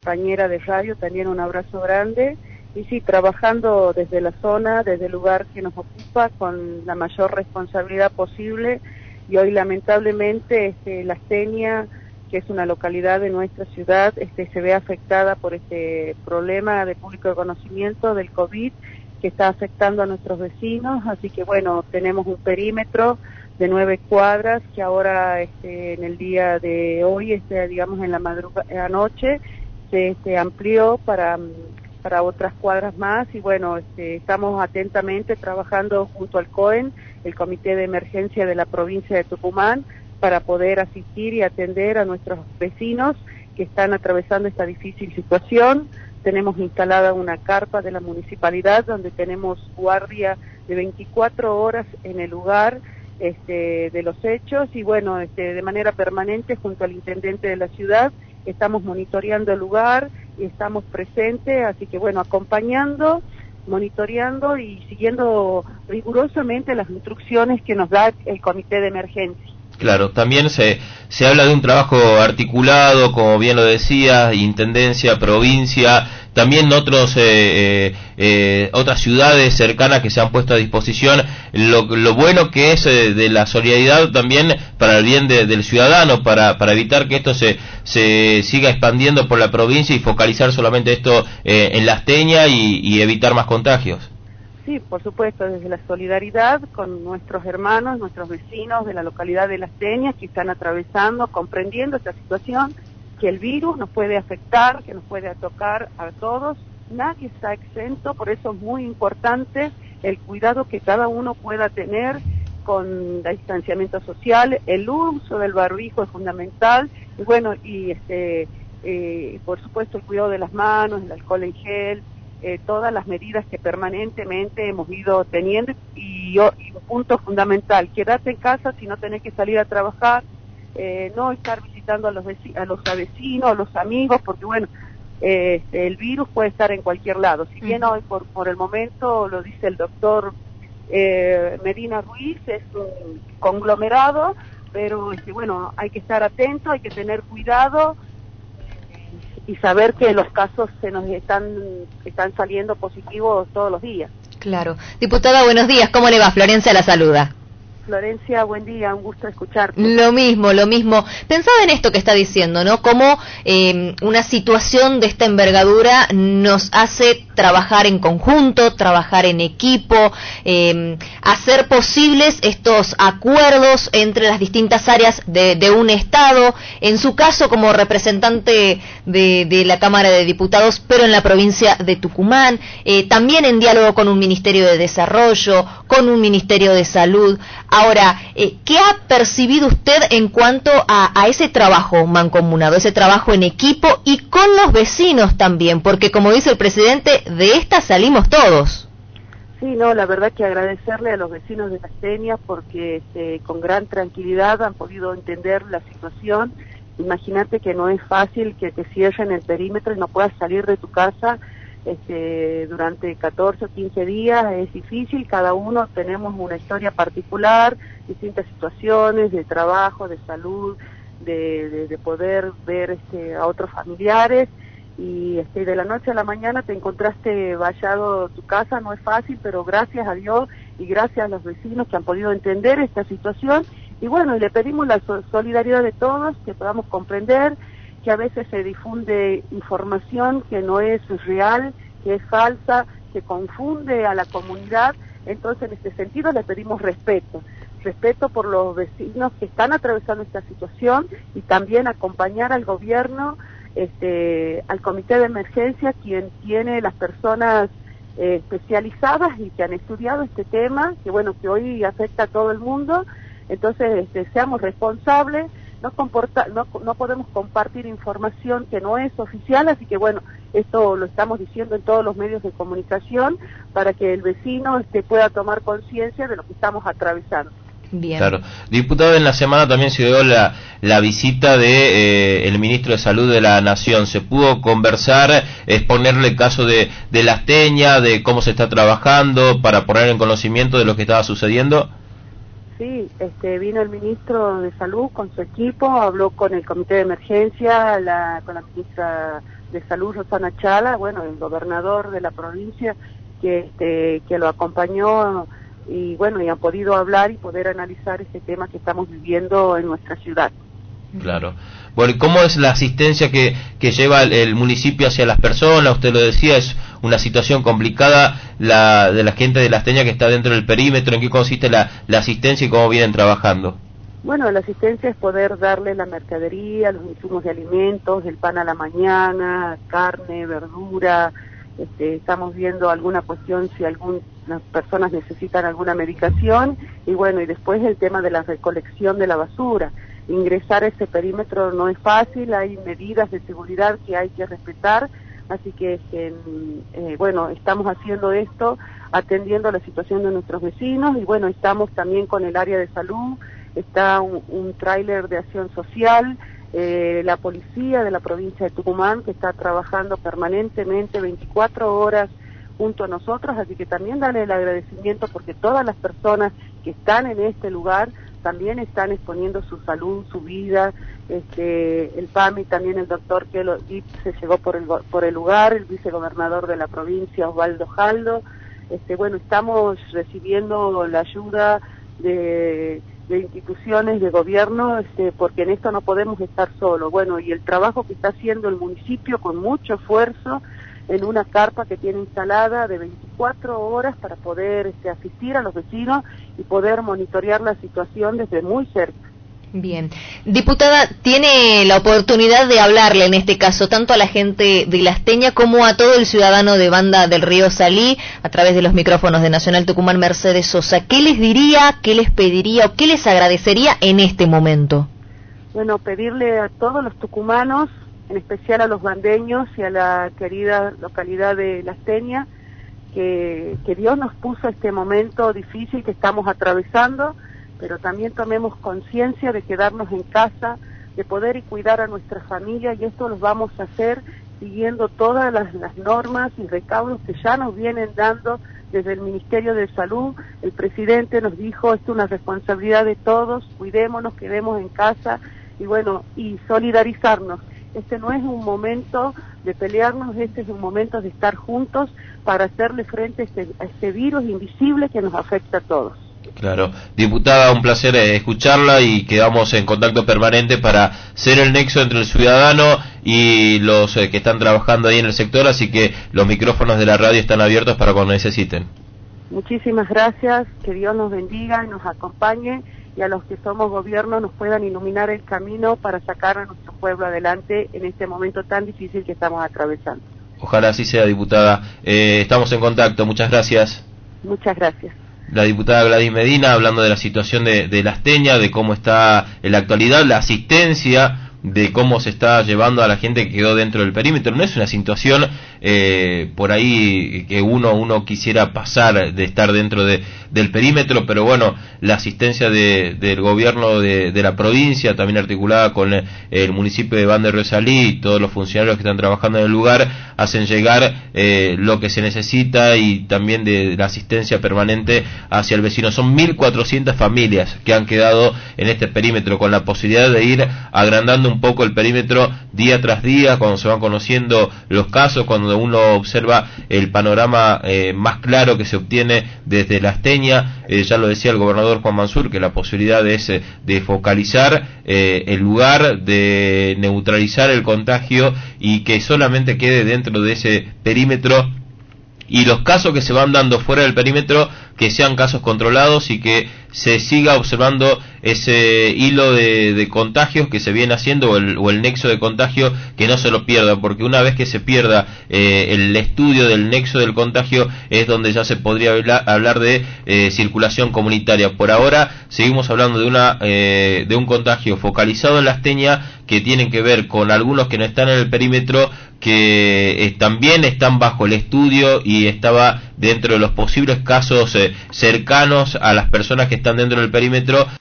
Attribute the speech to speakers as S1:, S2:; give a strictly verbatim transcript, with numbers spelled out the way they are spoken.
S1: compañera de radio, también un abrazo grande. Y sí, trabajando desde la zona, desde el lugar que nos ocupa, con la mayor responsabilidad posible. Y hoy, lamentablemente, este, La Astenia, que es una localidad de nuestra ciudad, este, se ve afectada por este problema de público de conocimiento del COVID, que está afectando a nuestros vecinos. Así que, bueno, tenemos un perímetro de nueve cuadras, que ahora, este, en el día de hoy, este, digamos, en la madrugada, anoche, se este, amplió para... para otras cuadras más. Y bueno, este, estamos atentamente trabajando junto al COEN, el Comité de Emergencia de la provincia de Tucumán, para poder asistir y atender a nuestros vecinos que están atravesando esta difícil situación. Tenemos instalada una carpa de la municipalidad donde tenemos guardia de veinticuatro horas en el lugar este, de los hechos, y bueno, este, de manera permanente junto al intendente de la ciudad estamos monitoreando el lugar y estamos presentes, así que bueno, acompañando, monitoreando y siguiendo rigurosamente las instrucciones que nos da el Comité de Emergencia.
S2: Claro, también se, se habla de un trabajo articulado, como bien lo decía, intendencia, provincia, también otros eh, eh, eh, otras ciudades cercanas que se han puesto a disposición. Lo, lo bueno que es eh, de la solidaridad también para el bien de, del ciudadano, para, para evitar que esto se, se siga expandiendo por la provincia y focalizar solamente esto eh, en La Astenia y, y evitar más contagios.
S1: Sí, por supuesto, desde la solidaridad con nuestros hermanos, nuestros vecinos de la localidad de La Astenia, que están atravesando, comprendiendo esta situación, que el virus nos puede afectar, que nos puede tocar a todos, nadie está exento, por eso es muy importante el cuidado que cada uno pueda tener con el distanciamiento social, el uso del barbijo es fundamental, y bueno, y este, eh, por supuesto el cuidado de las manos, el alcohol en gel, Eh, todas las medidas que permanentemente hemos ido teniendo, y, y un punto fundamental, quédate en casa si no tenés que salir a trabajar, eh, no estar visitando a los vecinos, a los vecinos, a los amigos, porque bueno, eh, el virus puede estar en cualquier lado. Si bien hoy por, por el momento, lo dice el doctor eh, Medina Ruiz, es un conglomerado, pero este, bueno, hay que estar atento, hay que tener cuidado y saber que los casos se nos están están saliendo positivos todos los días.
S3: Claro. Diputada, buenos días. ¿Cómo le va? Florencia la saluda.
S1: Florencia, buen día, un gusto escucharte.
S3: Lo mismo, lo mismo. Pensaba en esto que está diciendo, ¿no? Cómo eh, una situación de esta envergadura nos hace trabajar en conjunto, trabajar en equipo, eh, hacer posibles estos acuerdos entre las distintas áreas de, de un Estado, en su caso como representante de, de la Cámara de Diputados, pero en la provincia de Tucumán, eh, también en diálogo con un Ministerio de Desarrollo, con un Ministerio de Salud. Ahora, eh, ¿qué ha percibido usted en cuanto a, a ese trabajo mancomunado, ese trabajo en equipo y con los vecinos también? Porque como dice el presidente, de esta salimos todos.
S1: Sí, no, la verdad que agradecerle a los vecinos de La Astenia porque este, con gran tranquilidad han podido entender la situación. Imagínate que no es fácil que te cierren el perímetro y no puedas salir de tu casa Este, durante catorce o quince días, es difícil, cada uno tenemos una historia particular, distintas situaciones de trabajo, de salud, de, de, de poder ver este, a otros familiares, y este, de la noche a la mañana te encontraste vallado tu casa, no es fácil, pero gracias a Dios y gracias a los vecinos que han podido entender esta situación, y bueno, y le pedimos la solidaridad de todos, que podamos comprender que a veces se difunde información que no es real, que es falsa, que confunde a la comunidad. Entonces, en este sentido, le pedimos respeto, respeto por los vecinos que están atravesando esta situación, y también acompañar al gobierno, este, al comité de emergencia, quien tiene las personas eh, especializadas y que han estudiado este tema, que bueno, que hoy afecta a todo el mundo. Entonces, este, seamos responsables. No, comporta, no, no podemos compartir información que no es oficial, así que bueno, esto lo estamos diciendo en todos los medios de comunicación para que el vecino este, pueda tomar conciencia de lo que estamos atravesando.
S3: Bien.
S2: Claro. Diputado, en la semana también se dio la, la visita de eh, el ministro de Salud de la Nación. ¿Se pudo conversar, exponerle el caso de, de La Astenia, de cómo se está trabajando para poner en conocimiento de lo que estaba sucediendo?
S1: Sí, este, vino el ministro de Salud con su equipo, habló con el comité de emergencia, la, con la ministra de Salud, Rosana Chala, bueno, el gobernador de la provincia que, este, que lo acompañó y bueno, y han podido hablar y poder analizar este tema que estamos viviendo en nuestra ciudad.
S2: Claro. Bueno, ¿y cómo es la asistencia que, que lleva el, el municipio hacia las personas? Usted lo decía, es una situación complicada la de la gente de La Asteña que está dentro del perímetro. ¿En qué consiste la, la asistencia y cómo vienen trabajando?
S1: Bueno, la asistencia es poder darle la mercadería, los insumos de alimentos, el pan a la mañana, carne, verdura. Este, estamos viendo alguna cuestión si algunas personas necesitan alguna medicación y bueno, y después el tema de la recolección de la basura. Ingresar a ese perímetro no es fácil, hay medidas de seguridad que hay que respetar, así que este, eh, bueno, estamos haciendo esto atendiendo la situación de nuestros vecinos y bueno, estamos también con el área de salud, está un, un tráiler de acción social, eh, la policía de la provincia de Tucumán que está trabajando permanentemente veinticuatro horas junto a nosotros, así que también darle el agradecimiento porque todas las personas que están en este lugar también están exponiendo su salud, su vida, este, el P A M I, también el doctor que lo, se llegó por el, por el lugar, el vicegobernador de la provincia, Osvaldo Jaldo, este, bueno, estamos recibiendo la ayuda de, de instituciones de gobierno, este, porque en esto no podemos estar solos, bueno, y el trabajo que está haciendo el municipio con mucho esfuerzo, en una carpa que tiene instalada de veinticuatro horas para poder este, asistir a los vecinos y poder monitorear la situación desde muy cerca.
S3: Bien. Diputada, tiene la oportunidad de hablarle en este caso tanto a la gente de La Asteña como a todo el ciudadano de Banda del Río Salí a través de los micrófonos de Nacional Tucumán Mercedes Sosa. ¿Qué les diría, qué les pediría o qué les agradecería en este momento?
S1: Bueno, pedirle a todos los tucumanos, en especial a los bandeños y a la querida localidad de La Asteña, que, que Dios nos puso este momento difícil que estamos atravesando, pero también tomemos conciencia de quedarnos en casa, de poder y cuidar a nuestra familia, y esto lo vamos a hacer siguiendo todas las, las normas y recaudos que ya nos vienen dando desde el Ministerio de Salud. El presidente nos dijo, esto es una responsabilidad de todos, cuidémonos, quedemos en casa, y bueno, y solidarizarnos. Este no es un momento de pelearnos, este es un momento de estar juntos para hacerle frente a este, a este virus invisible que nos afecta a todos.
S2: Claro. Diputada, un placer eh, escucharla y quedamos en contacto permanente para ser el nexo entre el ciudadano y los eh, que están trabajando ahí en el sector, así que los micrófonos de la radio están abiertos para cuando necesiten.
S1: Muchísimas gracias, que Dios nos bendiga y nos acompañe, y a los que somos gobierno nos puedan iluminar el camino para sacar a nuestro pueblo adelante en este momento tan difícil que estamos atravesando.
S2: Ojalá así sea, diputada. Eh, estamos en contacto, muchas gracias.
S1: Muchas gracias.
S2: La diputada Gladys Medina hablando de la situación de, de La Asteña, de cómo está en la actualidad la asistencia, de cómo se está llevando a la gente que quedó dentro del perímetro. No es una situación eh, por ahí que uno uno quisiera pasar de estar dentro de, del perímetro, pero bueno, la asistencia de, del gobierno de, de la provincia, también articulada con el, el municipio de Banda del Río Salí y todos los funcionarios que están trabajando en el lugar, hacen llegar eh, lo que se necesita y también de la asistencia permanente hacia el vecino. Son mil cuatrocientas familias que han quedado en este perímetro, con la posibilidad de ir agrandando un poco el perímetro día tras día, cuando se van conociendo los casos, cuando uno observa el panorama eh, más claro que se obtiene desde La Asteña. Eh, ya lo decía el gobernador Juan Mansur, que la posibilidad es eh, de focalizar eh, el lugar, de neutralizar el contagio y que solamente quede dentro de ese perímetro, y los casos que se van dando fuera del perímetro que sean casos controlados y que se siga observando ese hilo de, de contagios que se viene haciendo, o el, o el nexo de contagio, que no se lo pierda, porque una vez que se pierda eh, el estudio del nexo del contagio es donde ya se podría hablar, hablar de eh, circulación comunitaria. Por ahora seguimos hablando de una eh, de un contagio focalizado en La Asteña, que tienen que ver con algunos que no están en el perímetro, que eh, también están bajo el estudio y estaba dentro de los posibles casos eh, cercanos a las personas que están dentro del perímetro.